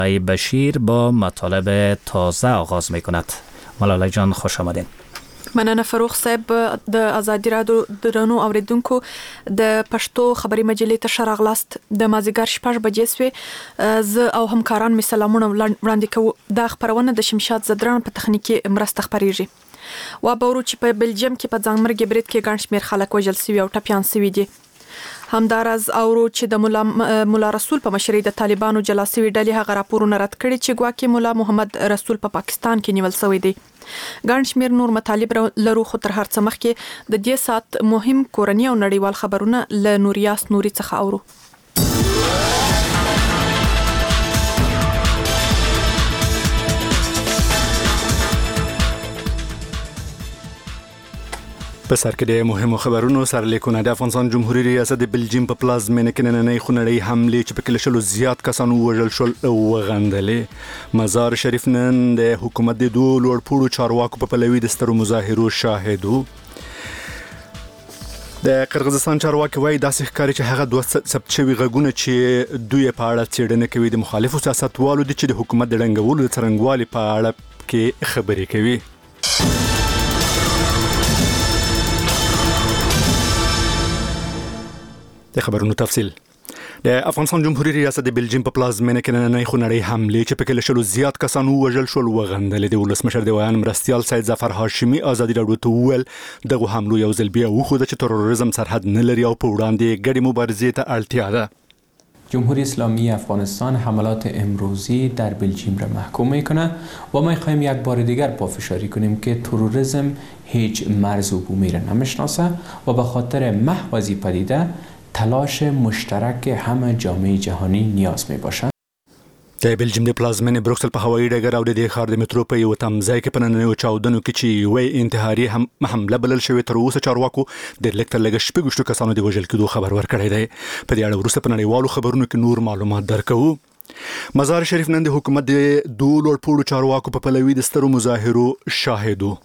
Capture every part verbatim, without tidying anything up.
ای بشیر با مطالب تازه آغاز می کند. ملاله جان خوش آمدین. مننه فروخ صاحب. د آزادی رادیو درنو اوریدونکو د پښتو خبري مجلې ته شراغلاست. د مازیګر شپږ بجې سوې. ز او همکاران می سلامونه وړاندې کوو. د خبرونه د شمشاد زدران په تخنیکی مرسته خبريږي. و باورو چې په بلجیم کې په ځانمرګي برید کې ګڼ شمېر خلک وژل شوي او ټپيان شوي دي. همدارز اورو چې د مولا مولا رسول په مشرۍ د طالبانو جلا شوي ډلې هغه راپورونه رد کړي چې ګواکې مولا محمد رسول په پا پاکستان کې نیول شوی دی. ګڼ شمېر نور مطالب لرو، خو تر هر څه مخکې د دې سات مهم کورني او نړیوال خبرونه له نوریاس نوري څخه اورو. په سر کې د مهمو خبرونو سرلیکونه. د افغانستان جمهوریت ریاست د بلجیم په پلازمینه کې نننۍ خونړۍ حملې چې په کې لشلو زیات کسان ووژل شول وغندلې. مزار شریف نن د حکومت د دوه لوړ پوړو چارواکو په پلوي د سترو مظاهرو شاهد وو. د قرغیزستان چارواکي وایي داسې ښکاري چې هغه دوه ثبت شوي غږونه چې دوی په اړه څېړنه کوي د مخالفو سیاستوالو دي چې د حکومت د ړنګولو د څرنګوالي په اړه کې خبرې کوي. د خبرونو تفصیل. د افغانستان جمهوریت ریاست د بلجیم په پلازمینه کې نننۍ خونړۍ حملې چې په کې لشلو زیات کسان ووژل شول وغندلې. د ولسمشر د ویان مرستیال سید ظفر هاشمي آزادي راډیو ته وویل دغه حملو یو ځل بیا وښوده چې تروریزم سرحد نه لري او په وړاندې ګډې مبارزې ته اړتیا ده. جمهوری اسلامی افغانستان حملات امروزی در بلژیم را محکوم میکنه و ما میخوایم یک بار دیگر پافشاری کنیم که تروریسم هیچ مرز عبومی را نمیشناسه و به خاطر محو از این پدیده تلاش مشترک همه جامعه جهانی نیاز می باشد. د بلجیم د پلازمینې بروکسل په هوایي ډګر او د دې ښار د مترو په یو تمځای کې په نننیو چاودنو کې چې یوې انتحاري هم حمله بلل شوې تر اوسه چارواکو د لږ تر لږه شپږویشتو کسانو د وژل کېدو خبر ورکړی دی. په دې اړه وروسته په نړیوالو خبرونو کې نور معلومات درکوو. مزار شریف نن د حکومت د دوه لوړ پوړو چارواکو په پلوي د سترو مظاهرو شاهد وو.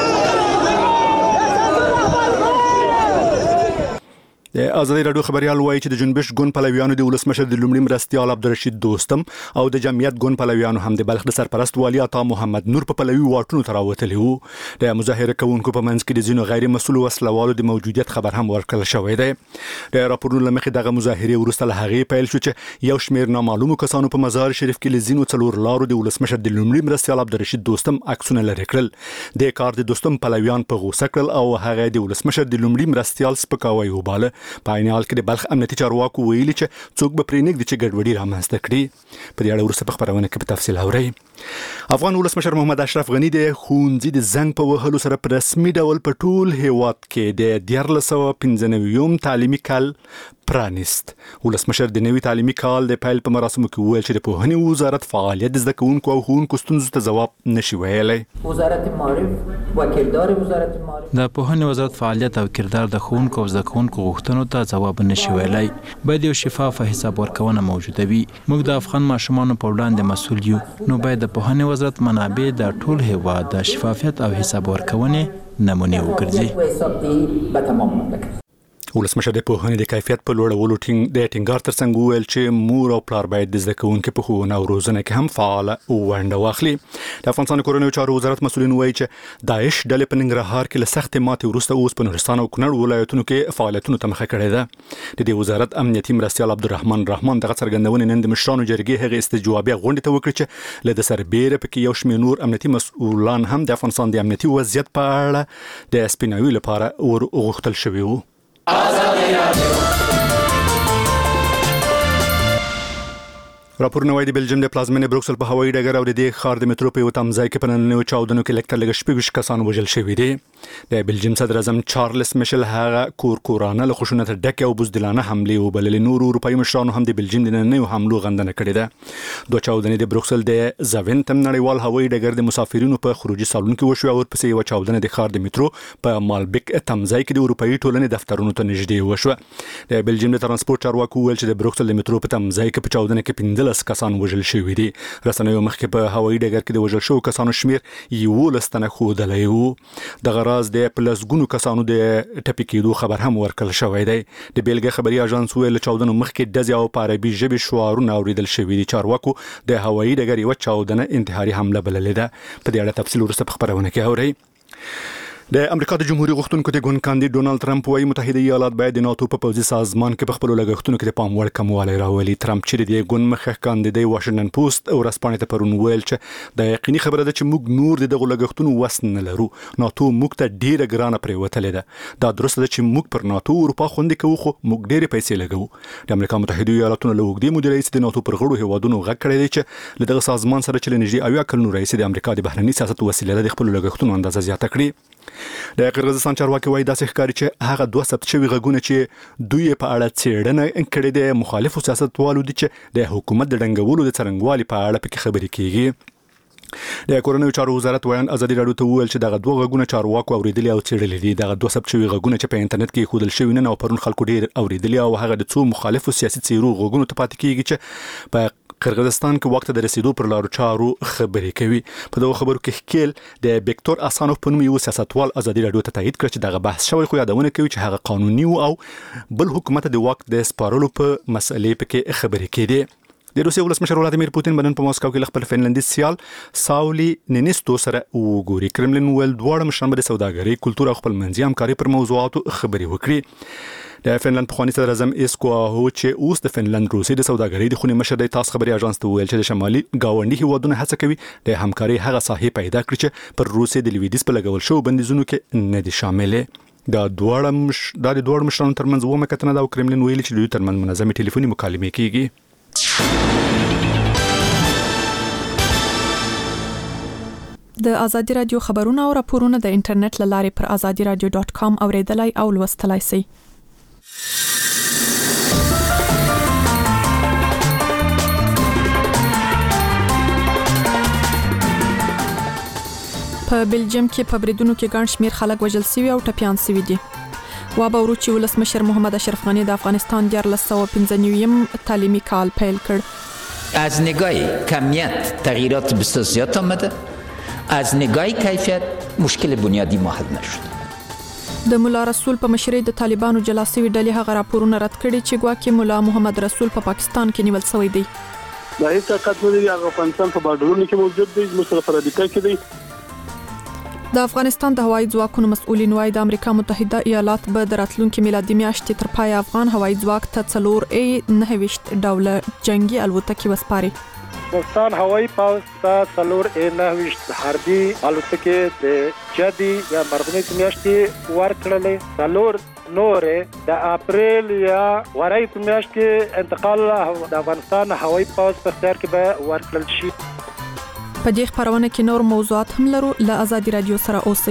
د آزادي راډیو خبريال وایي چې د جنبش ګوند پلویانو د ولسمشر د لومړي مرستیال عبدالرشید دوستم او د جمعیت ګوند پلویانو هم د بلخ د سرپرست والي عطا محمد نور په پلوي واټونو ته راوتلي وو. د مظاهره کوونکو په منځ کې د ځینو غیر مسؤل وسلوالو د موجودیت خبر هم ورکړل شوی دی. د راپورونو لمخې دغه مظاهره وروسته له هغې پیل شو چې یو شمېر نامعلومو کسانو په مزار شریف کې له ځینو څلور لارو د ولسمشر د لومړي مرستیال عبدالرشید دوستم عکسونه لرې کړل. د کار د دوستم پلویان په غوسه کړل او هغه د ولسمشر د لومړي مرستیال سپکاوی وباله. په عین حال کې بلخ امنیتي چارواکو ویلي چې څوک به پرې نږدي چې ګډوډي رامنځته کړي. په دې اړه وروسته په خبرونه کې په تفصیل اورئ. افغان ولسمشر محمد اشرف غنی د ښوونځي د زنګ په وهلو سره په رسمي ډول په ټول هیواد کې د دیارلس سوه پنځه نوي تعلیمي کال پرانیست. ولسمشر د نوي تعلیمي کال د پیل په مراسمو کې وویل چې د پوهنې وزارت فعالیت د زده کوونکو او ښوونکو ستونزو ته ځواب نشي ویلی. وزارت معارف و کردار وزارت معارف د پوهنې وزارت فعالیت او کردار د ښوونکو او زده کوونکو غوښتنو ته ځواب نشي ویلی. باید یو شفافه حساب ورکونه موجوده وي. موږ د افغان ماشومانو په وړاندې مسؤل یو، نو باید د پوهنې وزارت منابع د ټول هیواد د شفافیت او حساب ورکونې نمونه وګرځي. ولسمشر د پوهنې د کیفیت په لوړولو ټینګ د ټینګار ترڅنګ وویل چې مور او پلار باید د زده کوونکو په ښوونه او روزنه کې هم فعاله ونډه واخلي. د افغانستان کورنیو چارو وزارت مسؤلین وایي چې داعش ډلې په ننګرهار کې له سختې ماتې وروسته اوس په نورستان او کونړ ولایتونو کې فعالیتونو ته مخه کړې ده. د دې وزارت امنیتي مرستیال عبدالرحمن رحمان دغه څرګندونې نن د مشرانو جرګې هغې استجوابي غونډې ته وکړې چې له د سربیره پکې یو شمېر نور امنیتي مسؤلان هم د افغانستان د امنیتي وضعیت په اړه د سپیناوي لپاره ورغوښتل شوي وو. راپورونه وايي د بلجیم د پلازمینې بروکسل په هوایي ډګر او د دې ښار د مترو په یو تمځای کې په نننیو چاودنو کې لږ تر لږه شپږویشت کسان وژل شوي دي. د بلجیم صدر اعظم چارلس میشل هغه کورکورانه له خشونت ډکې او بزدلانه حملې وبللې. نورو اروپایي مشرانو هم د بلجیم د نننیو حملو غندنه کړې ده. دوه چاودنې د بروکسل د زاوینتم نړیوال هوایي ډګر د مسافرینو په خروجي سالون کې وشوې او ورپسې یوه چاودنه د ښار د مترو په مالبک تمځای کې د اروپایي ټولنې دفترونو ته نږدې وشوه. د بلجیم د ترانسپورت چارواکو وویل چې د بروکسل د مترو په تمځای کې په چاودنه کې پنځه پنځلس کسان وژل شوي دي. رسنیو مخکې په هوایي ډګر کې د وژل شوو کسانو شمیر یولس تنه ښودلی و. دغه راز د پلسګونو کسانو د ټپي کېدو خبر هم ورکړل شوی دی. د بیلګې خبري اژانس ویل چاودنو مخکې ډزې او په عربي ژبې شعارونه اوریدل شوي دي. چارواکو د هوایي ډګر یوه چاودنه انتحاري حمله بللې ده. په دې اړه تفصیل وروسته په خبرونه کې اورئ. د امریکا د جمهوریت غوښتونکو د ګوند کاندید ډونالد ټرمپ وايي متحده ایالات باید د ناتو په پوځي سازمان کې په خپل لګښتونو کې د پام وړ کموالی راولي. ټرمپ چې د ګوند مخکښ کاندید واشنګټن پوسټ او ورځپاڼې ته پرون ویل چې د یقیني خبره ده چې موږ نور دغه لګښتونو وس نه لرو. ناتو موږ ته ډیره ګرانه پریوتلې ده. دا درسته ده چې موږ پر ناتو اروپا خوندې کوو خو موږ ډیره پیسې لګوو. د امریکا متحده ایالاتونو له اوږدې مودې راهیسې د ناتو پر غړو هیوادونو غږ کړی دی چې له دغه سازمان سره چې له نږدې اویا کلونو راهیسې د امریکا د بهرني سیاست وسیله ده د خپلو لګښتونو اندازه زیاته کړي. د قرغیزستان چارواکي وايي داسې ښکاري چې هغه دوه ثبت شوي غږونه چې دوی په اړه څېړنه کړې ده مخالفو سیاستوالو دي چې د حکومت د ډنګولو د څرنګوالي په اړه پکې خبرې کیږي. د کورنیو چارو وزارت ویان ازادي راډیو ته وویل چې دغه دوه غږونه چارواکو اوریدلي او څېړلي دي. دغه دوه ثبت شوي غږونه چې په انټرنیټ کې ښودل شوي نن او پرون خلکو ډېر اوریدلي او هغه د څو مخالفو سیاسي څېرو غږونو ته پاتې کیږي چې په قرغیزستان کې وخت د رسیدو پر لارو چارو خبرې کوي. په دغه خبرو کې ښکیل د بیکتور اسانوف په نوم یو سیاستوال ازادي راډیو ته تایید کړ چې دغه بحث شوی خو یادونه کوي چې هغه قانوني او بل حکومت د واک د سپارلو په مسلې پکې خبرې کړي. د روسیې ولسمشر ولادیمیر پوتین بنن په ماسکو کې خپل فنلندي سیال ساولي نینیستو سره وګوري. کرملین ول دواړه مشران د سوداګرۍ کلتور او خپل منځي همکاري پر موضوعاتو خبرې وکړي. د فنلند پخوانی صدر اعظم ایسکو هو چې اوس د فنلند روسي د سوداګرۍ د خونې مشر د تاس خبري اژانس ته ویل چې د شمالي گاونډي هیوادونو هڅه کوي د همکاري هغه ساحې پیدا کړي چې پر روسي د لویدیز په لګول شو بندیزونو کې نه دي شاملې. دا دواړه مش د دوه مشرانو ترمنځ ومه کتنه دا کرملین ویل چې دوی ترمنځ منظمې ټلیفوني مکالمې کیږي. د ازادي رادیو خبرونه او راپورونه د انټرنیټ له لارې پر ازادي رادیو ډاټ کام اوریدلای او لوستلای شئ. په بلجیم کې په بریدونو کې ګڼ شمیر خلک وژل شوي او ټپیان شوي دي. وابه ورو چې ولسمشر محمد اشرف غنی د افغانستان دیارلس سوه پنځه نویم تعلیمي کال پیل کړ. از نگاه کمیت تغییرات بسیار زیاد آمده. از نگاه کیفیت مشکل بنیادی ما حل نشد. د مولا رسول په مشرۍ د طالبانو جلا شوي ډلې هغه راپورونه رد کړي چې ګواکې مولا محمد رسول په پا پاکستان کې نیول شوی دی. د هیڅ حقیقت نه دی هغه افغانستان په بارډرونو کې موجود دی زموږ سره فردیکا کې دی. د افغانستان د هوایي ځواکونو مسؤلین وايي د امریکا متحده ایالات به د راتلونکي میلادي میاشتې تر پای افغان هوایي ځواک ته څلور ای نهه ویشت ډوله جنگي الوتکې وسپاري. افغانستان هوایي پوځ ته څلور ای نهه ویشت حربي الوتکې د جدي یا مرغمې میاشتې ورکړلې. څلور نورې د اپریل یا وری په میاشت کې انتقال د افغانستان هوایي پوځ په اختیار کې به ورکړل شي. په دې خبرونه کې نور موضوعات هم لرو. له ازادي رادیو سره اوسئ.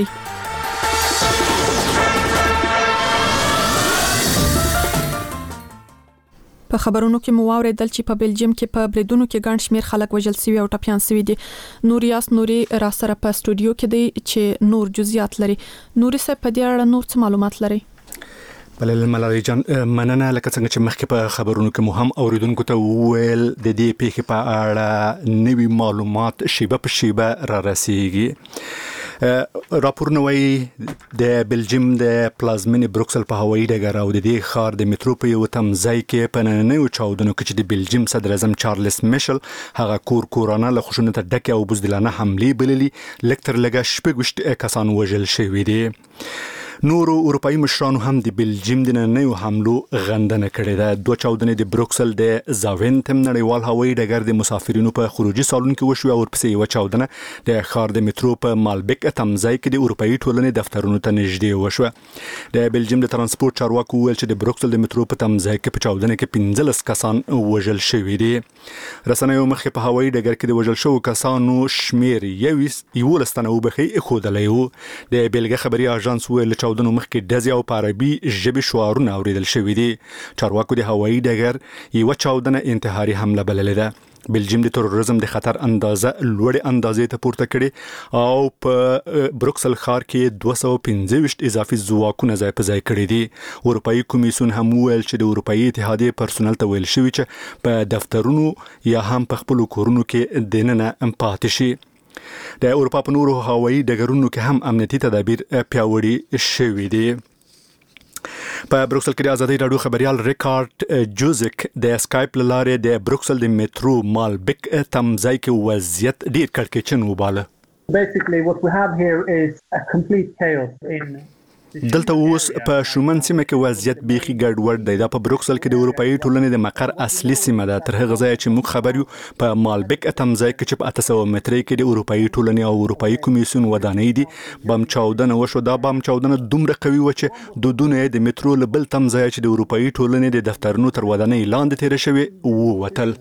په خبرونو کې مو واوریدل چې په بلجیم کې په بریدونو کې ګڼ شمیر خلک وژل شوي او ټپیان شوي دي. نوریاس نوري را سره په استودیو کې دی چې نور جزئیات لري. نوري صاحب په دې اړه نور څه معلومات لري؟ بلل ملالي جان مننه لکه څنګه چې مخکې په خبرونو کې مو هم اوریدونکو ته وویل د دې پیښې په اړه نوي معلومات شیبه په شیبه را رسیږي. راپورونه وايي د بلجیم د پلازمینې بروکسل په هوایي ډګر او د دې ښار د میټرو په یو تمځای کې په نننیو چاودنو کې چې د بلجیم صدر اعظم چارلس میشل هغه کور کورانه له خشونت ډکه او بزدلانه حملې بللي لږ تر لږه شپږ ویشت کسان وژل شوي دي. نورو اروپایي مشرانو هم د بلجیم د نننیو حملو غندنه کړې ده. دوه چاودنې د بروکسل د زاوینتم نړیوال هوایي ډګر د مسافرینو په خروجي سالون کې وشوې او ورپسې یوه چاودنه د ښار د میټرو په مالبک تمځای کې د اروپایي ټولنې دفترونو ته نږدې وشوه. د بلجیم د ترانسپورت چارواکو وویل چې د بروکسل د میټرو په تمځای کې په چاودنه کې پنځلس کسان وژل شوي دي. رسنیو مخکې په هوایي ډګر کې د وژل شوو کسانو شمیر یولس تنه وبخي ښودلی و. د بیلګې خبري اژانس ویل چاودنو مخکې ډزې او په عربي ژبې شعارونه اوریدل شوي دي. چارواکو د هوایي ډګر یوه چاودنه انتحاري حمله بللې ده. بلجیم د تروریزم د خطر اندازه لوړې اندازې ته پورته کړي او په بروکسل ښار کې دوه سوه پنځه ویشت اضافي ځواکونه ځای په ځای کړي دي. اروپایي کمیسیون هم وویل چې د اروپایي اتحادیې پرسونل ته ویل شوي چې په دفترونو یا هم په خپلو کورونو کې دننه پاتې شي. د اروپا په نورو هوایي ډګرونو کې هم امنیتي تدابیر پیاوړي شوي دي. په بروکسل کې د ازادي راډیو خبريال ریکارډ جوزک د اسکایپ لاره د بروکسل د میټرو مالبک تمځای کې وضعیت ډیر کړکېچن وباله. Basically what we have here is a complete chaos in دلته اوس په شومن سیمه کې وضعیت بیخي ګډوډ دی. دا په بروکسل کې د اروپایي ټولنې د مقر اصلي سیمه ده. تر هغه ځای چې موږ خبر یو په مالبک تمځای کې چې په اته سوه مترۍ کې د اروپایي ټولنې او اروپایي کمیسیون ودانۍ دي بم چاودنه وشو. دا بم چاودنه دومره قوي و چې دودونه د میټرو له بل تمځای چې د اروپایي ټولنې د دفترونو تر ودانۍ لاندې تیر شوی ووتل.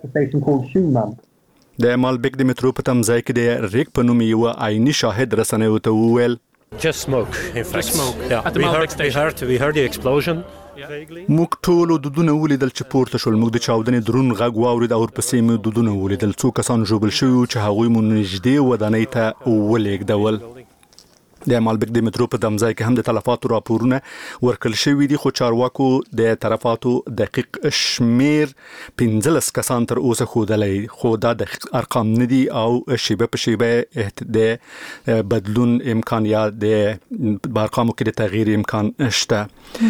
د مالبک د میټرو په تمځای کې د ریک په نوم یو عیني شاهد رسنیو ته وویل Just smoke, in fact. Just smoke. Yeah, At the we Malbec heard, we station. heard, we heard the explosion. موږ ټول دودونه ولیدل چې پورته شول. موږ د چاودنې درون غږ واورید او ورپسې موږ دودونه ولیدل. څو کسان ژوبل شوي چې هغوی مو نږدې ودانۍ ته ولېږدول. د مالبک د میټرو په تمځای کې هم د تلفاتو راپورونه ورکړل شوي دي خو چارواکو د تلفاتو دقیق شمیر پنځلس کسان تر اوسه ښودلی خو دا دقیق ارقام نه دي او شیبه په شیبه د بدلون امکان یا د ارقامو کې د تغییر امکان شته.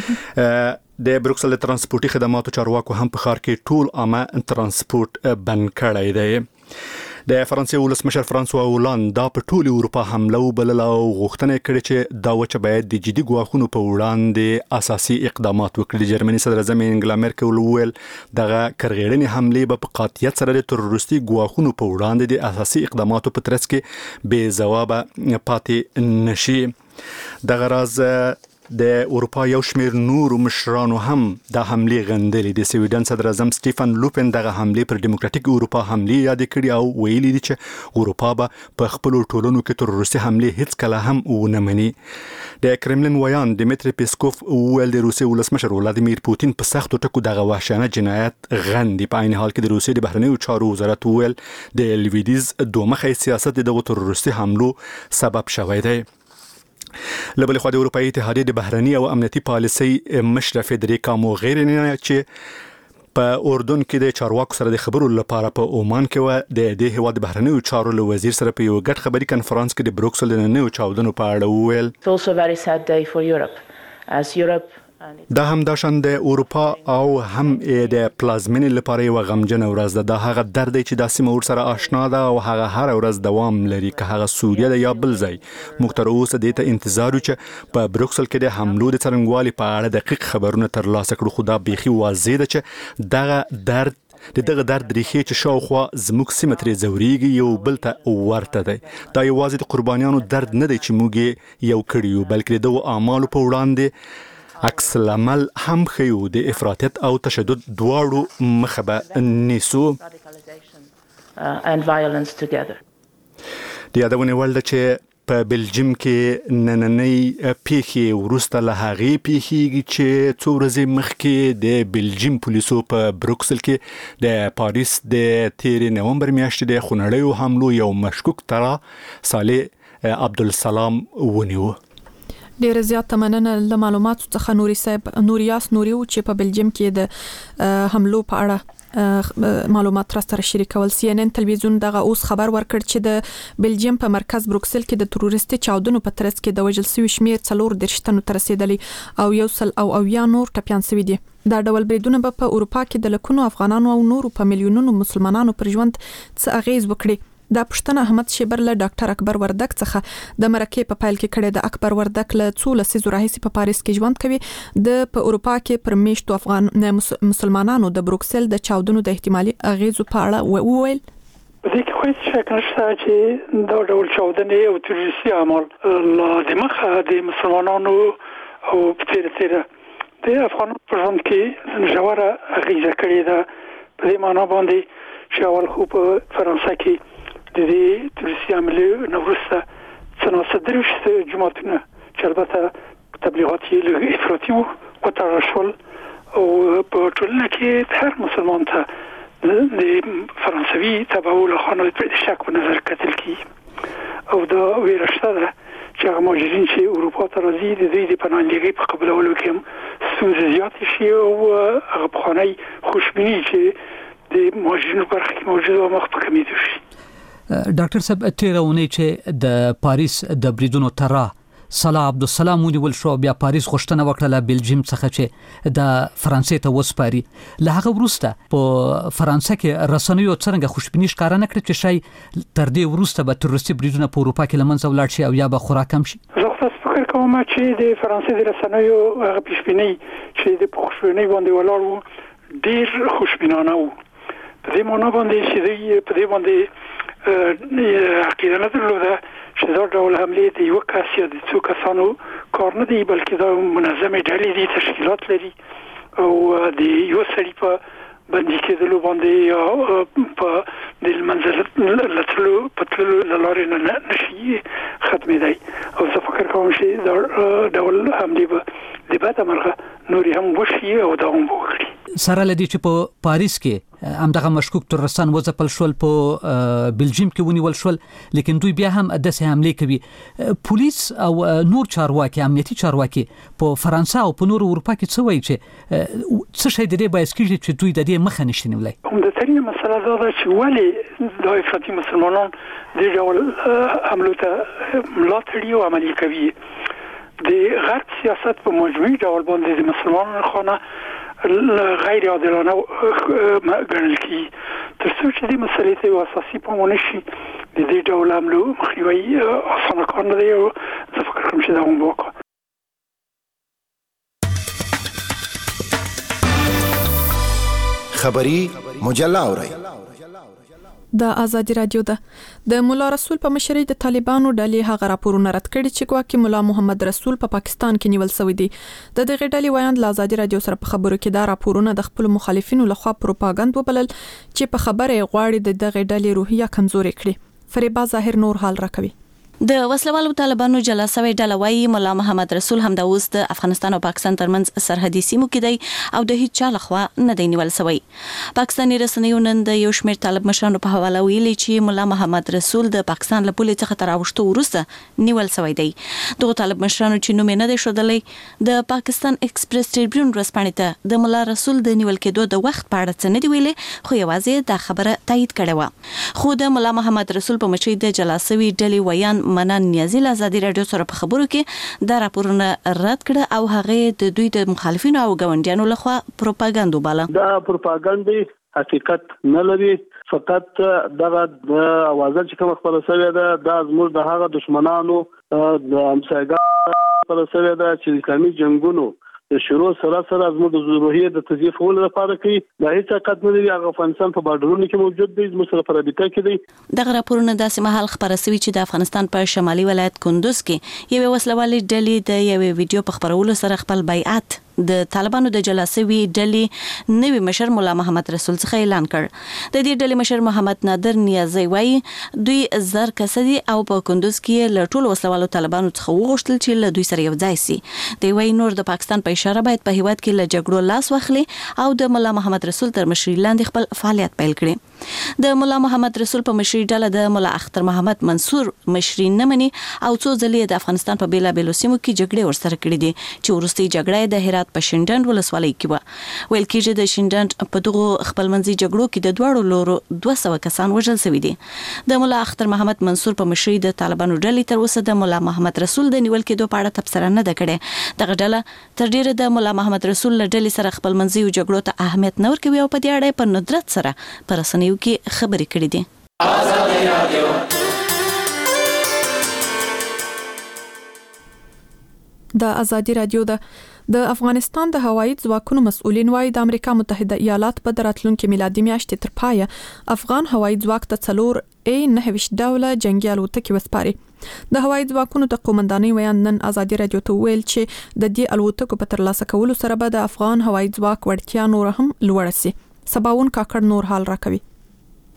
د بروکسل ترانسپورتي خدماتو چارواکو هم په ښار کې ټول عامه ترانسپورت بند کړی دی. د فرانسې ولسمشر فرانسوا هولاند دا په ټول اروپا حمله وبلله او غوښتنه کړې چې دا وچه باید د جدي ګواښونو په وړاندې اساسي اقدامات وکړي. جرمني صدر اعظم انګلا مرکل وویل دغه کرغېړنې حملې به په قاطعیت سره د تروریستي ګواښونو په وړاندې د اساسي اقداماتو په ترڅ کې بې ځوابه پاتې نشي. دغه راز د اروپا یو شمیر نور مشرانو هم د حملې غندلې. د سویډن صدر اعظم سټیفن لوپن دغه حملې پر ډیموکراتیک اروپا حملې یاد کړي او ویلي دي چې اروپا به په خپل ټولنو کې تروریستي حملې هیڅ کله هم ونه مني. د کرملین ویان دیمیتری پیسکوف ویل د روسیې ولسمشر ولادیمیر پوتین په سختو ټکو دغه وحشیانه جنایت غندي. په عین حال کې د روسیې د بهرنیو چارو وزارت ویل د لویدیز دومخی سیاست دغه تروریستي حملو سبب شوی دی. لبل خو د اروپایي اتحادیې د بهرنی او امنیتي پالیسي مشر فدریکا موغیرینی چې په اردن کې د چارواکو سره د خبرو لپاره په عمان کې و د دې هیواد بهرنیو چارو له وزیر سره په یو ګډ خبري کانفرنس کې د بروکسل د نوو چاودنو په اړه وویل. It's also a very sad day for Europe as Europe دا هم د شان د اروپا او هم د پلازمینې لپاره یو غمجن ورځ ده. دا هغه درد دی چې د سیمه ور سره آشنا ده او هغه هر ورځ دوام لري که هغه سوریه ده یا بل ځای. موږ تر اوسه د ته انتظار چې په بروکسل کې د حملو د څرنګوالي په اړه دقیق خبرونه ترلاسه کړو خو دا بيخي واضح ده چې دغه درد د دغه درد ریښې چې شاوخوا زموږ سیمه ترې ځورېږي یو بل ته ورته دی. دا یوازې د قربانیانو درد نه دی چې موږ یو کړی یو بلکې د دغو اعمالو په وړاندې عکس العمل هم خيو د افراطیت او تشدد دواړو مخه به نیسو. and violence together. د یادونه ولده چې په بلجیم کې نننۍ پیښې ورسته له هغې پیښېږي چې څو ورځې مخکې د بلجیم پولیسو په بروکسل کې د پاریس د تیرې نومبر میاشتې د خونړیو حملو یو مشکوک ترا صالح عبدالسلام ونیو. ډیر زیات مننه له معلوماتو څخه نوري صاحب نوریاس نوریو چې په بلجیم کې د حملو په اړه معلومات را سره شریکول. سی ان ان تلویزیون دغه اوس خبر ورکړ چې د بلجیم په مرکز بروکسل کې د تروریستي چاودنو په ترڅ کې د وژل شوي شمیر څلور دېرش تنو ته رسیدلی او یو سل او اویا نور ټپیان شوي دي. دا ډول بریدونه به په اروپا کې د لکونو افغانانو او نورو په میلیونونو مسلمانانو پر ژوند څه اغیز وکړي. دا پښتنه احمد شیبر له ډاکټر اکبر وردک څخه د مرکې په پایل کې کړي. د اکبر وردک له څو لسیزو راهیسې په پاریس کې ژوند کوي. د په اروپا کې پر میشتو افغان مسلمانانو د بروکسل د چاودنو د احتمالي اغیزو په اړه وویل. په دې کې هیڅ شک نشته چې دا ډول چاودنې او تروریستي عمل لا د مخه د مسلمانانو او په تیر تیر د افغانانو په ژوند کې ژوره اغیزه کړې ده. په دې معنا باندې چې اول خو په فرانسه کې د دې تروریستي عملې نو وروسته څه ناڅه دروشت جماعتونه چې البته تبلیغات یې لږ افراطي وو وتړل شول او په ټولنه کې هر مسلمان ته د فرانسوي تبعول خانو په شک په نظر کتل کی او دا ویرشته ده چې هغه مهاجرین چې اروپا ته راځي د دوی د پناهندګۍ په قبولولو کې ستونزې زیاتې شي او هغه پخوانی خوشبیني چې د مهاجرینو برخه کې موجود و مخ په کمیدو شي. ډاکټر صاحب تیرونه چې د پاریس د بریدونو ترا صلاح عبدالسلام ونیول شو بیا پاریس غوښتنه وکړه بلجیم څخه چې د فرانسې ته وسپاري. له هغه وروسته په فرانسه کې رسنیو څنګه خوشبیني ښکاره نه کړې چې شاید تر دې وروسته به تروریستي بریدونه په اروپا کې لمنځه ولاړ شي او یا به خورا کم شي. زه خاص فکر کوم چې د فرانسې د رسنیو هغه پیشبیني چې د خوشبیني باندې ولاړ وو ډیر خوشبینانه وو. په دې معنی باندې چې په دې باندې عقیده نه درلوده چې دا ډول حمله د یو کس یا د څو کسانو کار نه دی بلکې دا منظمه ډلې دي تشکیلات لري او د یو سړي په باندې کېدلو باندې یا په د منځل لټلو په تللو لاره نه نشي ختمېدای او زه فکر کوم چې دا ډول حمله به د بعد مرغه نوري هم وشي او دا هم وکړي. سره لدی چې په پاریس کې همدغه مشکوک ترورستان وځپل شول په بلجیم کې ونیول شول لیکن دوی بیا هم داسې حمله کوي. پولیس او نور چارواکي امنیتي چارواکي په فرانسه او په نور اروپا کې څه وایي چې څه شي د دې باعث کیږي چې دوی د دې مخه نشي نیولای؟ همدترینه مسله دا ده چې ولې د افراطي مسلمانان د ډول حملو ته ملاتړ او عملي کوي. د غرب سیاست په مجموعي ډول باندې د مسلمانانو خانه غیر عادلانه ګڼل کی تر څو چې د مسلې ته اساسي پامونه شي د دې ډول عملو مخنیوي اسانه کار نه دی او زه فکر کوم چې دا هم وکړي. خبری مجله اورئ د ازادي رادیو ده د مولا رسول په مشرۍ د طالبانو ډلې هغه راپورونه رد کړي چې ګواکې مولا محمد رسول په پا پاکستان کې نیول شوی دی. د دغه ډلې وایند له ازادي رادیو سره په خبرو کې دا راپورونه د خپل مخالفینو لخوا پروپاګاندا وبلل چې په خبره غواړي د دغه ډلې روحیه کمزوري کړي. فریبا ظاهر نور حال راکوي. د وسلوالو طالبانو جلسوي ډله وايي مولا محمد رسول هم د اوس د افغانستان او پاکستان ترمنځ سرحدي سیمو کې دی او د هیڅ چا لخوا نه دی نیول شوی. پاکستاني رسنیو نن د یو شمېر طالب مشرانو په حواله ویلي چې مولا محمد رسول د پاکستان له پولې څخه تر اوښتو وروسته نیول شوی دی. دغه طالب مشرانو چې نوم نه دی ښودلی د پاکستان ایکسپریس ټریبیون ورځپاڼې ته د مولا رسول د نیول کېدو د وخت په اړه څه نه دی ویلي خو یوازې دا خبره تایید کړې وه. خو د مولا محمد رسول په مشرۍ د جلسوي ډلې ویان منان نیازي له ازادي رادیو سره په خبرو کې دا راپورونه رد کړه او هغه د دوی د مخالفینو او ګاونډیانو لخوا پروپاګاندا باله. دا پروپاګاندا حقیقت نه لري فقط دغه د اوازه چې کوم خبره شوې ده دا زموږ د هغه دشمنانو د همسایګانو خبره شوې ده چې اسلامي جنگونو د شروع سره سره زموږ د روحیه د تضعیف ولر لپاره کوي. دا هیڅ حقیقت نه دی. هغه افغانستان په بارډرونو کې موجود دی زموږ سره په رابطه کې دی. دغه راپورونه داسې مهال خبره شوې چې د افغانستان په شمالي ولایت کندوز کې یو وسلوالې ډلې د یو ویډیو په خبرولو سره خپل بیعت د طالبانو د جلسوي ډلې نوی مشر مولا محمد رسول څخه اعلان کړ. د دې ډلې مشر محمد نادر نیازی وایي دوی زر کسدي او په کندوز کې له ټولو وسلوالو طالبانو څخه وغوښتل چې له دوی سره یو ځای شي. دوی وایي نور د پاکستان په اشاره باید په هیواد کې له جګړو لاس واخلي او د مولا محمد رسول تر مشرۍ لاندې خپل فعالیت پیل کړي. د مولا محمد رسول په مشرۍ ډله د مولا اختر محمد منصور مشرۍ نه مني او څو ځلې د افغانستان په بیلابیلو سیمو کې جګړې ورسره کړې دي چې وروستۍ جګړه د هرات په شینډنډ ولسوالۍ کې و. ویل کېږي د شینډنډ په دغه خپلمنځي جګړو کې د دواړو لورو دوه سوه کسان وژل شوي دي. د مولا اختر محمد منصور په مشرۍ د طالبانو ډلې تر اوسه د مولا محمد رسول د نیول کېدو په اړه تبصره نه ده کړې. دغه ډله تر ډیره د مولا محمد رسول له ډلې سره خپلمنځي جګړو ته اهمیت نه ورکوي او په دې اړه په ندرت سره پر رسنیو کې خبرې کړې دي. ازادي رادیو د ازادي رادیو ده د افغانستان د هوایي ځواکونو مسؤلین وايي د امریکا متحده ایالات په راتلونکي میلادي میاشتې تر پایه افغان هوایي ځواک ته څلور ای نه ویشت ډوله جنگي الوتکې وسپاري. د هوایي ځواکونو د قومندانۍ ویان نن ازادي رادیو ته ویل چې د دې الوتکو په ترلاسه کولو سره به د افغان هوایي ځواک وړتیا نور هم لوړه شي. سباون کاکړ نور حال راکوي.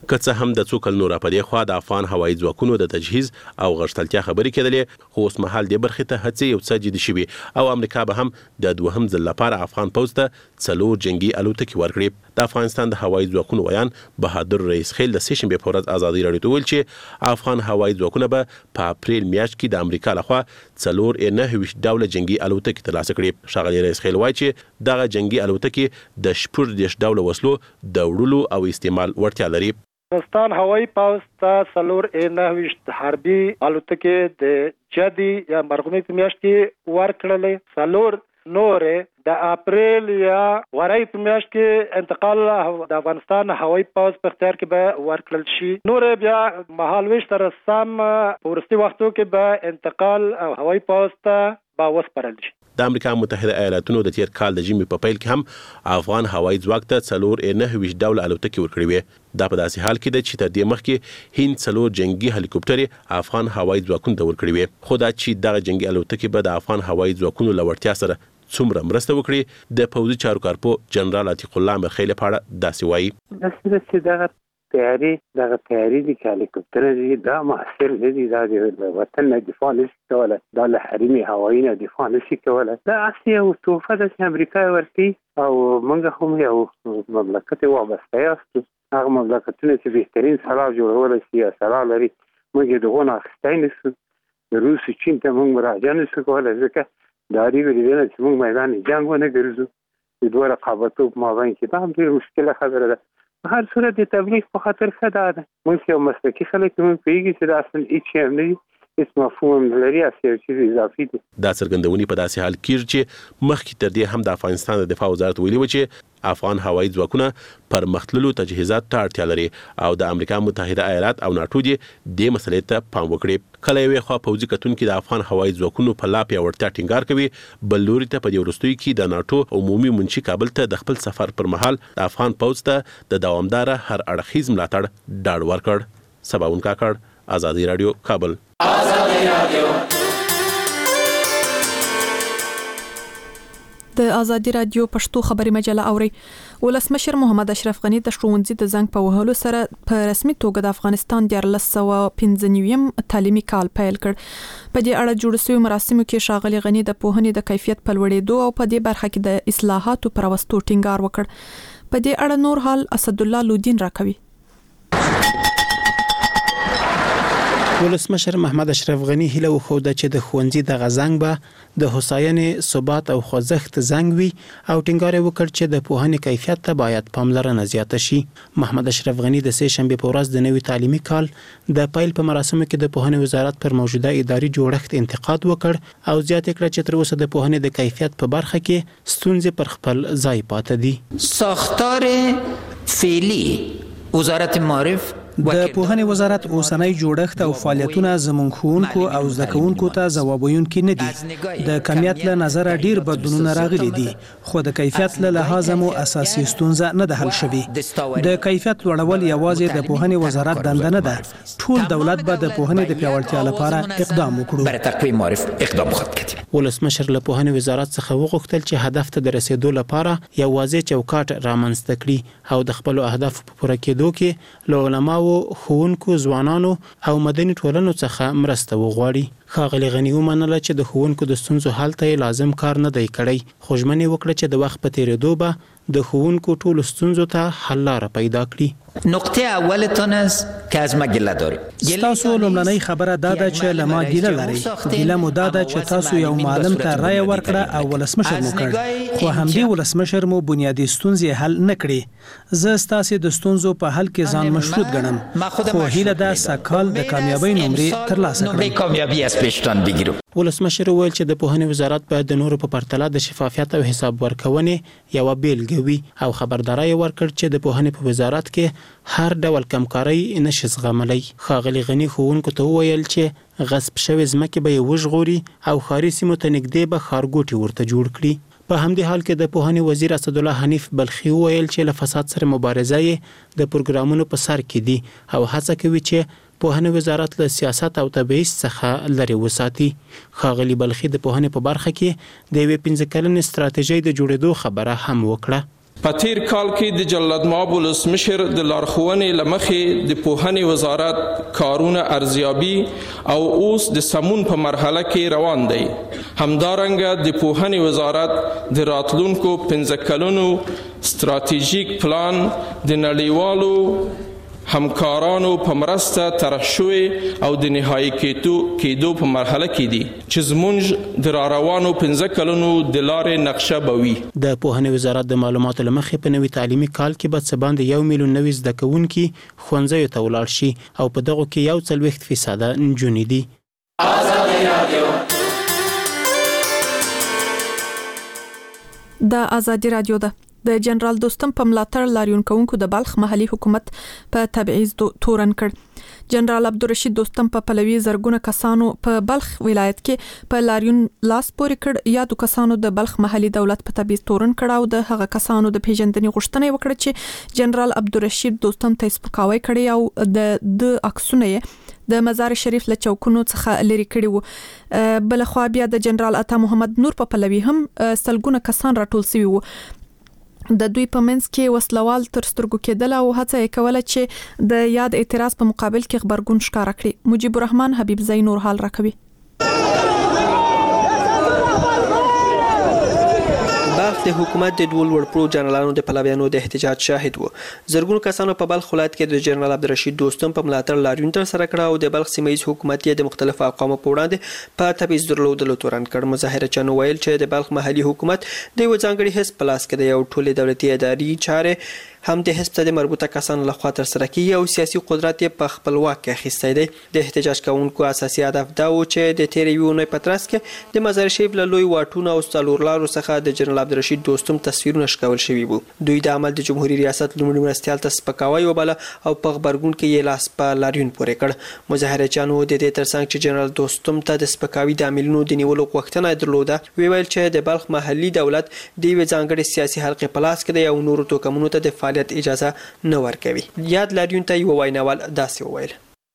که څه هم د څو کلونو راپدې خوا د افغان هوایي ځواکونو د تجهیز او غښتلتیا خبرې کېدلې، خو اوس مهال دې برخې ته هڅې یو څه جدي شوي او امریکا به هم د دوهم ځل لپاره افغان پوځ ته څلور جنگي الوتکې ورکړي. د افغانستان د هوایي ځواکونو ویان بهادر رئیس خیل د سې شنبې په ورځ ازادي راډیو ته ویل چې افغان هوایي ځواکونه به په اپریل میاشت کې د امریکا لخوا څلور نهه ویشت ډوله جنگي الوتکې ترلاسه کړي. ښاغلي رئیس خیل وایي چې دغه جنگي الوتکې د شپږ دېرش ډوله وسلو د وړلو او استعمال وړتیا لري. افغانستان هوایي پوځ ته څلور نهه ویشت حربي الوتکې د جدي یا مرغومي په میاشت کې ورکړلې. څلور نورې د اپریل یا وری په میاشت کې انتقال د افغانستان هوایي پوځ په اختیار کې به ورکړل شي. نورې بیا مهالويش تر سم ورستي وختو کې به انتقال هوایي پوځ ته به وسپارل شي. د امریکا متحده ایالاتونو د تیر کال د ژمي په پیل کې هم افغان هوایي ځواک ته څلور نهه ویشت ډوله الوتکې ورکړې وې. دا په داسې حال کې ده چې تر دې مخکې هند څلور جنگي هلیکوپټرې افغان هوایي ځواکونو ته ورکړې وې. خو دا چې دغه جنگي الوتکې به د افغان هوایي ځواکونو له وړتیا سره څومره مرسته وکړي، د پوځي چارو کارپو جنرال عتیق الله مرخیل په اړه داسې وایي. داسې چې دغه تیاری دغه تیاری دي چې هلیکوپټر دي دا محصل دي، دا د وطن نه دفاع نشي کولی، دا له حرمي هوایي نه دفاع نشي کولی. دا اصلي یو تحفه ده چې امریکا ورکوي او موږ هم یو مملکت وابسته یاستو. هغه مملکتونه چې بهترین سلاح جوړولی شي یا سلاح لري موږ یې د هغو نه اخیستی نشو. د روس چین ته موږ مراجعه نشو کولی ځکه د اړیکو د دې نه چې موږ میدان جنګ ونه ګرځو د دوه رقابتو په مابین کې دا هم ډېره مشکله خبره ده. په هر صورت د تبلیغ په خاطر ښه دا ده. موږ یو مسلکي خلک موږ پوهېږي چې دا اصل هېڅ شی هم نه دي، هېڅ مفهوم هم لري، هسې یو چیز اضافي دي. دا څرګندونې په داسې حال کېږي چې مخکې تر دې هم د افغانستان د دفاع وزارت ویلي و چې افغان هوایي ځواکونه پرمختللو تجهیزات ته اړتیا لري او د امریکا متحده ایالات او ناټو دې دې مسلې ته پام وکړي. کله یوې خوا پوځي کتونکي د افغان هوایي ځواکونو په لا پیاوړتیا ټینګار کوي، بل لوري ته په دې وروستیو کې د ناټو عمومي منشي کابل ته د خپل سفر پر مهال د افغان پوځ ته د دوامداره هر اړخیز ملاتړ ډاډ ورکړ. سباون کاکړ، ازادي راډیو، کابل. ازادي راډیو د ازادي راډیو پښتو خبري مجله اوري. ولسمشر محمد اشرف غنی د ښوونځي د زنګ په وهلو سره په رسمي توګه د افغانستان د دیارلس سوه پنځه نویم تعلیمي کال پیل کړ. په دې اړه جوړ شوی مراسمو کې ښاغلي غنی د پوهنې د کیفیت په لوړېدو او په دې برخه کې د اصلاحاتو پر وستو ټینګار وکړ. په دې اړه نور حال اسد الله لودین راکوي. ولسمشر محمد اشرف غنی هیله وښوده چې د ښوونځي د غزنګ به د هوساینې، ثبات او خوځښت زنګ وي او ټینګار وکړ چې د پوهنې کیفیت ته باید پاملرنه زیاته شي. محمد اشرف غنی د سې شنبې په ورځ د نوي تعلیمي کال د پیل په مراسمو کې د پوهنې وزارت پر موجوده اداري جوړښت انتقاد وکړ او زیاته کړه چې تر اوسه د پوهنې د کیفیت په برخه کې ستونزې پر خپل ځای پاتې دي. ساختار فعلی وزارت معارف د پوهنې وزارت اوسنۍ جوړښت او فعالیتونه زموږ ښوونکو او زده کوونکو ته ځواب ویونکي نه دي. د کمیت له نظره ډیر بدلونونه راغلي دي، خو د کیفیت له لحاظه مو اساسي ستونزه نه ده حل شوې. د کیفیت لوړول یوازې د پوهنې وزارت دنده نه ده، ټول دولت به د پوهنې د پیاوړتیا لپاره اقدام وکړي. برای تقویه معارف اقدام خود کړي. ولسمشر له پوهنې وزارت څخه وغوښتل چې هدف ته د رسیدو لپاره یو واضح چوکاټ رامنځته کړي او د خپل اهداف په پوره کېدو کې له علماو، ښوونکو، ځوانانو او مدني ټولنو څخه مرسته وغواړي. ښاغلي غني ومنله چې د ښوونکو د ستونزو حل ته لازم کار نه دی کړی، خو ژمنه وکړه چې د وخت په تیریدو به د ښوونکو ټولو ستونزو ته حل لاره پیدا کړي. نقطه اولتون است که از ما گله داریم. تاسو لومړنۍ خبره دا ده چې له ما ګیله لرئ. ګیله مو دا ده چې تاسو یو معلم ته رایه ورکړه او ولسمشر مو کړ، خو همدې ولسمشر مو بنیادي ستونزې حل نه کړې. زه ستاسې د ستونزو په حل کې ځان مشروط ګڼم، خو هیله ده سږکال د کامیابۍ نمرې ترلاسه کړم. ولسمشر وویل چې د پوهنې وزارت باید د نورو په پرتله د شفافیت او حساب ورکونې یوه بیلګه وي او خبرداری ورکړ چې د پوهنې په وزارت کې هر ډول کمکارۍ نشي زغملی. ښاغلي غني ښوونکو ته وویل چې غصب شوې ځمکې به یې وژغوري او ښاري سیمو ته نږدې به ښارګوټي ورته جوړ کړي. په همدې حال کې د پوهنې وزیر اسدالله حنیف بلخي وویل چې له فساد سره مبارزه یې د پروګرامونو په سر کې دي او هڅه کوي چې پوهنې وزارت له سیاست او تبعیض څخه لرې وساتي. ښاغلي بلخي د پوهنې په برخه کې د یوې پنځه کلنې ستراتیژۍ د جوړېدو خبره هم وکړه. په تیر کال کې د جلال مآب ولسمشر د لارښوونې له مخې د پوهنې وزارت کارونه ارزیابي او اوس د سمون په مرحله کې روان دی. همدارنګه د پوهنې وزارت د راتلونکو پنځه کلونو ستراتیژیک پلان د نړیوالو همکارانو په مرسته طرح شوی او د نهایی کېدو په مرحله کې دي چې زمونږ د راروانو پنځه کلونو د لارې نقشه به وي. د پوهنې وزارت د معلوماتو له مخې په نوي تعلیمي کال کې به څه باندې یو میلیون نوي زده کوونکي ښوونځیو ته ولاړ شي او په دغو کې یو څلوېښت فیصده نجونې دي. د ازادي رادیو ده. د جنرال دوستم په ملاتړ لاریون کوونکو د بلخ محلي حکومت په تبعیض تورن کړ. جنرال عبدالرشید دوستم په پلوي زرګونه کسانو په بلخ ولایت کې په لاریون لاس پورې کړ. یادو کسانو د بلخ محلي دولت په تبعیض تورن کړ او د هغه کسانو د پیژندنې غوښتنه وکړه چې جنرال عبدالرشید دوستم ته سپکاوی کړی او د د عکسونه د مزار شریف له چوکونو څخه لري کړي وو. بل خو بیا د جنرال عطا محمد نور په پلوي هم سلګونه کسان راټول شوي وو. د دوی په منځ کې وسلوال تر سترګو کېدل او هڅه یې کوله چې د یاد اعتراض په مقابل کې خبرګون ښکاره کړي. مجيب الرحمن حبیب زئی نور حال راکوي. بلخ د حکومت د دوه لوړ پرو جنرالانو د پلویانو د احتجاج شاهد وو. زرګونو کسانو په بلخ ولایت کې د جنرال عبدالرشید دوستم په ملاتړ لاریون تر سره کړ او د بلخ سیمه‌ییز حکومت یې د مختلفو اقوامو په وړاندې په تبعیض درلودلو تورن کړ. مظاهره چانو ویل چې د بلخ محلي حکومت د یو ځانګړي حزب په لاس کې د یو ټولې دولتي ادارې چارې هم د حزب ته د مربوطه کسانو لخوا تر سره کیږي او سیاسي قدرت یې په خپل واک کې اخیستی دی. د احتجاج کوونکو اساسي هدف دا و چې د تیرې یوې اونۍ په ترڅ کې د مزار شریف له لوی واټونو او څلور لارو څخه د جنرال عبدالرشید دوستم تصویرونه ښکول شوي وو. دوی د عمل د جمهوریت ریاست لومړي مرستیال ته سپکاوی وباله او په غبرګون کې یې لاس په لاریون پورې کړ. مظاهرچیانو د دې ترڅنګ چې جنرال دوستم ته د سپکاوي د عاملونو د نیولو غوښتنه درلوده ویل چې د بلخ محلي دولت د یوې ځانګړې سیاسي حلقې په لاس کې دی او نورو توکمونو ته د فعالیت اجازه نه ورکوي. یاد لاریون ته یو ویناول داسې وویل: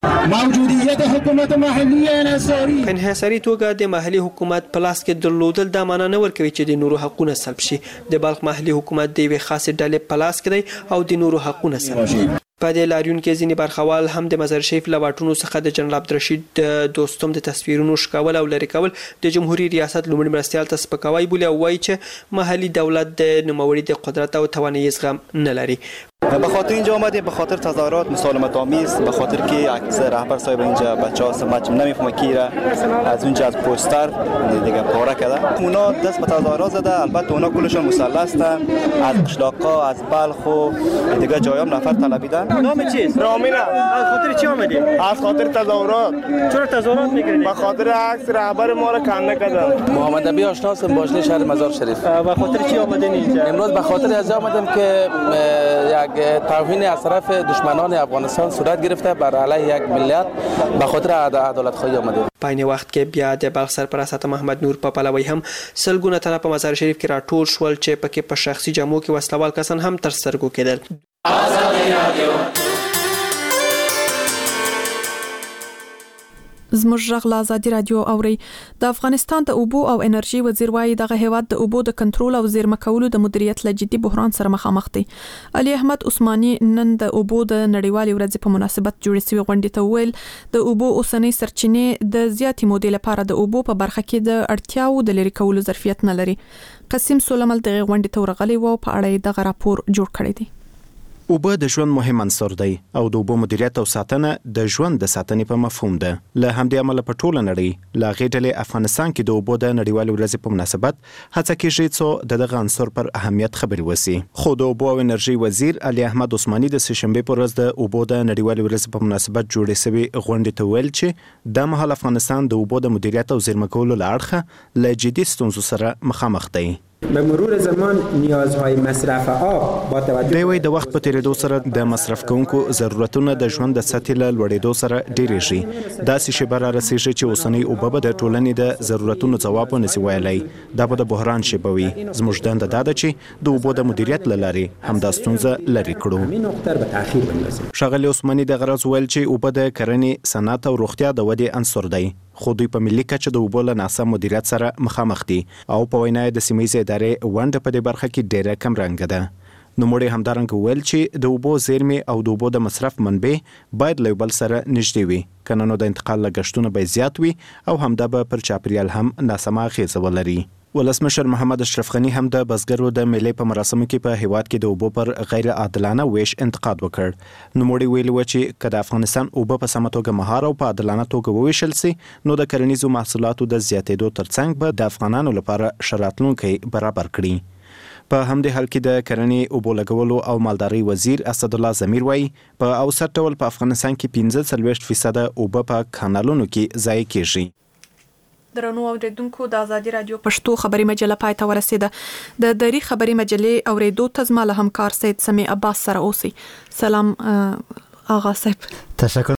موجودیت حکومت محلي انحصاري په انحصاري توګه د محلي حکومت په لاس کې درلودل دا معنا نه ورکوي چې د نورو حقونه سلب شي. د بلخ محلي حکومت د یوې خاصې ډلې په لاس کې دی او د نورو حقونه سلب شي. په دې لاریون کې ځینې برخوال هم د مزار شریف له واټونو څخه د جنرال عبدالرشید دوستم د تصویرونو ښکول او لرې کول د جمهوریت ریاست لومړي مرستیال ته سپکاوی بولي او وایي چې محلي دولت د نوموړي د قدرت او توانایي زغم نه لري. به خاطر اینجا آمدیم، به خاطر تظاهرات مسالمت آمیز، به خاطر که عکس رهبر صاحب اینجا بچه‌ها سمت نمیفهمه کی را از اونجا از پوستر دیگه پاره کرده. اونا دست به تظاهرات زده، البته اونا کلشون مسلح هستن، از قشلاق‌ها از بلخ و دیگه جایم نفر طلبیدن. نام چیست؟ رامینه. از خاطر چی آمدی؟ از خاطر تظاهرات. چرا تظاهرات میکنید؟ به خاطر عکس رهبر ما را کنده کردن. محمد نبی آشنا هستم، باشنی شهر مزار شریف. به خاطر چی آمدین اینجا؟ امروز به خاطر از آمدم که یک توهین از طرف دشمنان افغانستان صورت گرفته بر علیه یک ملت، به خاطر عدالت خواهی آمده. په عین وخت کې بیا د بلخ سرپرست محمد نور په پلوی هم سلګونه تنه په مزار شریف کې راټول شول چې پکې په شخصي جامو کې وسلوال کسان هم تر سترګو کېدل. ازادي رادیو زموږ غږ له ازادي رادیو اوري. د افغانستان د اوبو او انرژي وزیر وايي دغه هیواد د اوبو د کنټرول او زیرمه کولو د مدیریت له جدي بحران سره مخامخ دی. علي احمد عثماني نن د اوبو د نړیوالې ورځې په مناسبت جوړې شوې غونډې ته ویل د اوبو اوسنۍ سرچینې د زیاتې مودې لپاره د اوبو په برخه کې د اړتیاو د لري کولو ظرفیت نه لري. قسم سولمل د غونډې ته ورغلی و په اړه دغه راپور جوړ کړی دی. اوبه د ژوند مهم عنصر دی او د اوبو مدیریت او ساتنه د ژوند د ساتنې په مفهوم ده. له همدې امله په ټوله نړۍ لا غېډلې افغانستان کې د اوبو د نړیوالې ورځې په مناسبت هڅه کیږي چې د دغه عنصر پر اهمیت خبرې وسی. خو د اوبو او انرژي وزیر علي احمد عثماني د سهشنبه پر ورځ د اوبو د نړیوالې ورځې په مناسبت جوړې شوې غونډې ته ویل چې د مهال افغانستان د اوبو د مدیریت او زیرمه کولو له اړخه له جدي ستونزو سره مخامخ دی. به مرور زمان نیازهای مصرف آب با توجه دوی د وخت په تیریدو سره د مصرف کوونکو ضرورتونه د ژوند د سطحې له لوړېدو سره ډېرېږي. داسې شیبه را رسېږي چې اوسنۍ اوبه به د ټولنې د ضرورتونو ځواب ونشي ویلی. دا به د بحران شیبه وي. زموږ دنده دا ده چې د اوبو د مدیریت له لارې همدا ستونزه لرې کړو. ښاغلي عثماني دغه راز ویل چې اوبه د کرنې، صنعت او روغتیا د ودې عنصر دی. خو دوی په ملي کچه د اوبو له ناسم مدیریت سره مخامخ دي او په وینا د سیمه ییزې ادارې ونډه په دې برخه کې ډېره کم رنګه ده. نو مړي همدارنګه ویل چې د اوبو زیرمې او د اوبو د مصرف منبع باید له بل سره نږدې وي کنه نو د انتقال لګښتونه به زیات وي او همدا به پر چاپریال هم ناسمه اغیزه ولري. ولسمشر محمد اشرف غنی هم د بزګرو د میلې په مراسمو کې په هیواد کې د اوبو پر غیر عادلانه ویش انتقاد وکړ. نو مړي ویل و چې کله افغانستان اوبه په سمه توګه مهار او په عادلانه توګه وویشل سي نو د کرنیزو محصولاتو د زیاتېدو ترڅنګ به د افغانانو لپاره شرایط برابر کړي. په همدې حال کې د کرنې اوبو لګولو او مالدارۍ وزیر اسد الله ضمیر وایي په اوسط ډول په افغانستان کې پنځه څلوېښت فیصده اوبه په کانالونو کې ضایع کیږي. درنو اوریدونکو د آزادي رادیو پښتو خبري مجله پای ته ورسیده. د دری خبري مجلې اوریدو ته زما له همکار سید سمی عباس سره اوسئ. سلام آغا صاحب. تشکر